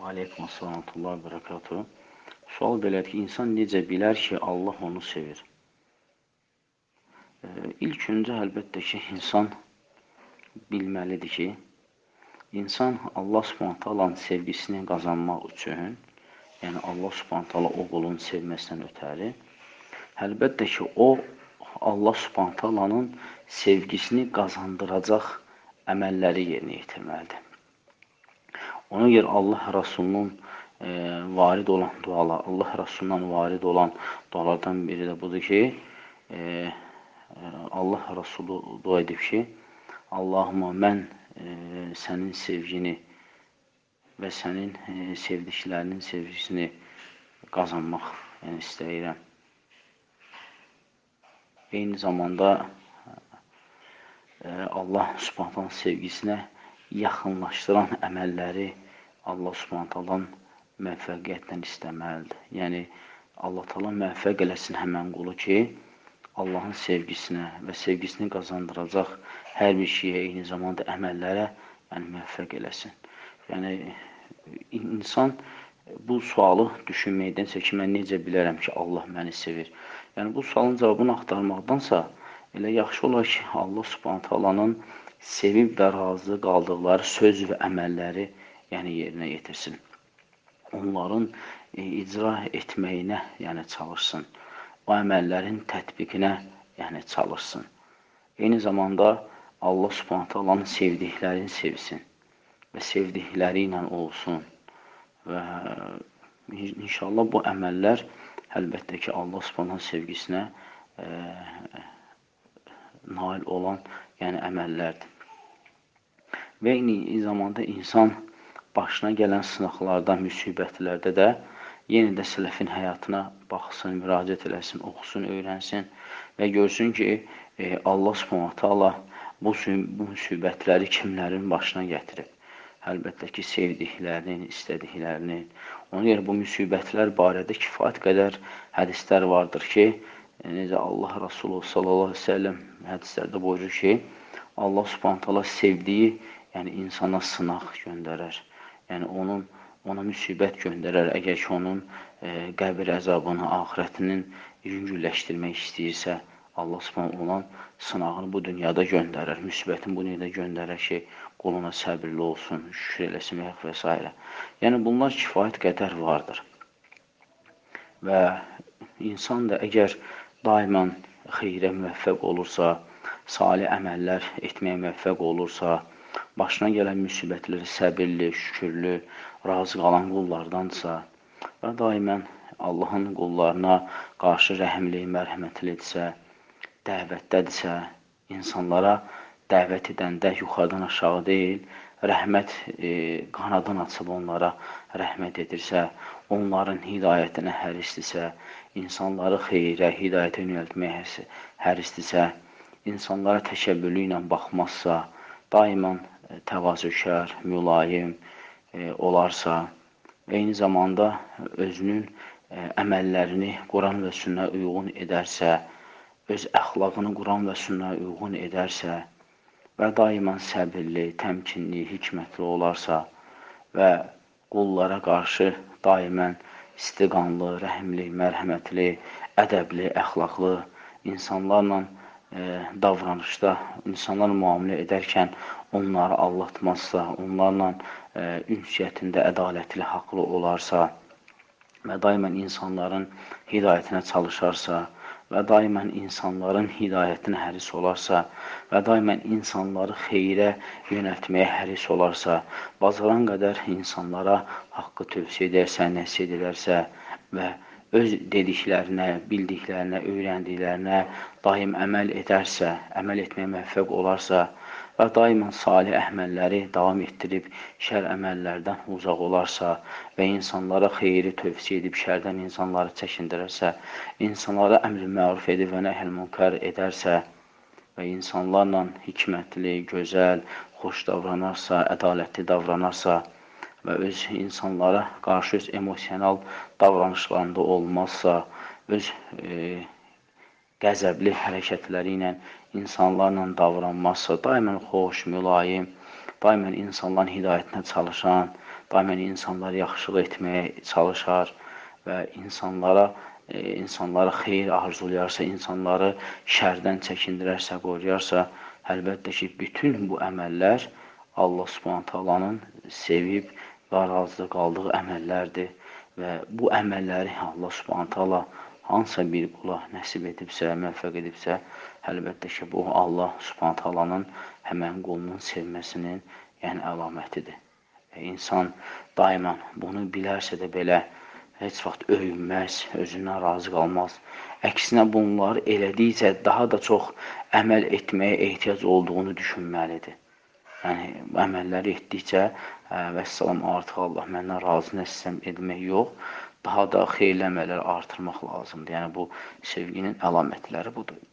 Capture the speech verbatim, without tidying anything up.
Aleykum əssalamətullah və bərəkatuhu. Sual belədir ki, insan necə bilər ki, Allah onu sevir? E, ilk öncə əlbəttə ki, insan bilməlidir ki, insan Allah Subhanahu taalanın sevgisini qazanmaq üçün, yəni Allah Subhanahu taala o qulun sevməsindən ötəri, əlbəttə ki, o Allah Subhanahu taalanın sevgisini qazandıracaq əməlləri yerinə yetirməlidir. Ona görə Allah Rəsulunun e, varid olan dualar, Allah Rəsulundan varid olan dualardan biri də budur ki, e, Allah Rəsulu dua edib ki, Allahümə mən e, sənin sevgini və sənin e, sevdiklərinin sevgisini qazanmaq yəni, istəyirəm. Eyni zamanda e, Allah Subhanahu sevgisinə yaxınlaşdıran əməlləri Allah Subhanahu müvəffəqiyyətlə istəməlidir. Yəni, Allah Taala müvəffəq eləsin həmən qulu ki, Allahın sevgisinə və sevgisini qazandıracaq hər bir şeyə, eyni zamanda əməllərə yəni, müvəffəq eləsin. Yəni, insan bu sualı düşünməkdənsə ki, mən necə bilərəm ki, Allah məni sevir? Yəni, bu sualın cavabını axtarmaqdansa, elə yaxşı olar ki, Allah Subhanahu taalanın sevib və razı qaldıqları söz və əməlləri yəni, yerinə yetirsin. Onların e, icra etməyinə yəni, çalışsın. O əməllərin tətbiqinə yəni, çalışsın. Eyni zamanda Allah Subhanahu taalanın sevdiklərini sevsin və sevdikləri ilə olsun. Və inşallah bu əməllər əlbəttə ki, Allah Subhanahu sevgisinə e, nail olan yəni, əməllərdir. Və eyni zamanda insan başına gələn sınaqlarda, müsibətlərdə də yenə də sələfin həyatına baxsın, müraciət eləsin, oxusun, öyrənsin və görsün ki, e, Allah Subhanahu taala bu, bu müsibətləri kimlərin başına gətirib. Əlbəttə ki, sevdiklərinin, istədiklərinin. Ona görə bu müsibətlər barədə kifayət qədər hədislər vardır ki, e, necə Allah Rasulü sallallahu əleyhi və səlləm hədislərdə buyurur ki, Allah Subhanahu taala sevdiyi yəni insana sınaq göndərər. Yəni, onun, ona müsibət göndərər, əgər ki, onun e, qəbir əzabını, axirətinin yüngülləşdirmək istəyirsə, Allah Subhanahu olan sınağını bu dünyada göndərər, müsibətini bu dünyada göndərər ki, quluna səbirli olsun, şükür eləsin və s. Yəni, bunlar kifayət qədər vardır. Və insan da əgər daimən xeyrə müvəffəq olursa, salih əməllər etməyə müvəffəq olursa, başına gələn müsibətləri səbirli, şükürlü, razı qalan qullardandırsa və daimən Allahın qullarına qarşı rəhimli, mərhəmətlidirsə, dəvətdədirsə, insanlara dəvət edəndə yuxarıdan aşağı deyil, rəhmət e, qanadını açıb onlara rəhmət edirsə, onların hidayətinə hərislisə, insanları xeyrə, hidayətə yönəltməyə hərislisə, insanlara təkəbbürlü ilə baxmazsa, daimən təvazökar, mülayim e, olarsa, eyni zamanda özünün e, əməllərini Quran və sünnə uyğun edərsə, öz əxlaqını Quran və sünnə uyğun edərsə və daimən səbirli, təmkinli, hikmətli olarsa və qullara qarşı daimən istiqanlı, rəhimli, mərhəmətli, ədəbli, əxlaqlı insanlarla e, davranışda, insanlarla müamilə edərkən onları allatmazsa, onlarla e, ünsiyyətində ədalətli, haqlı olarsa və daimən insanların hidayətinə çalışarsa və daimən insanların hidayətinə həris olarsa və daimən insanları xeyrə yönəltməyə həris olarsa, bacaran qədər insanlara haqqı tövsiyə edərsə, nəsihət edərsə və öz dediklərinə, bildiklərinə, öyrəndiklərinə daim əməl edərsə, əməl etməyə müvəffəq olarsa və daimən salih əməlləri davam etdirib şər əməllərdən uzaq olarsa və insanlara xeyri tövsiyə edib şərdən insanları çəkindirərsə, insanlara əmr-i məruf edib və nəhl münkar edərsə və insanlarla hikmətli, gözəl, xoş davranarsa, ədalətli davranarsa və öz insanlara qarşı öz emosional davranışlarında olmazsa, öz e, qəzəbli hərəkətləri ilə insanlarla davranmazsa, daimən xoş, mülayim, daimən insanların hidayətinə çalışan, daimən insanlara yaxşılıq etməyə çalışar və insanlara e, insanlara xeyir arzulayarsa, insanları şərdən çəkindirərsə, qoruyarsa, əlbəttə ki, bütün bu əməllər Allah Subhanahu taalanın sevib və razı qaldığı əməllərdir və bu əməlləri Allah Subhanahu taala hansısa bir qula nəsib edibsə, müvəffəq edibsə, əlbəttə ki, bu Allah Subhanahu taalanın həmən qulunun sevməsinin, yəni əlamətidir. Və insan daima bunu bilərsə də belə heç vaxt öyünməz, özündən razı qalmaz. Əksinə bunları elədikcə daha da çox əməl etməyə ehtiyac olduğunu düşünməlidir. Yəni, əməlləri etdikcə, vəssalam, artıq Allah məndən razı nəsəm etmək yox, daha da xeyirli əməlləri artırmaq lazımdır. Yəni, bu sevginin əlamətləri budur.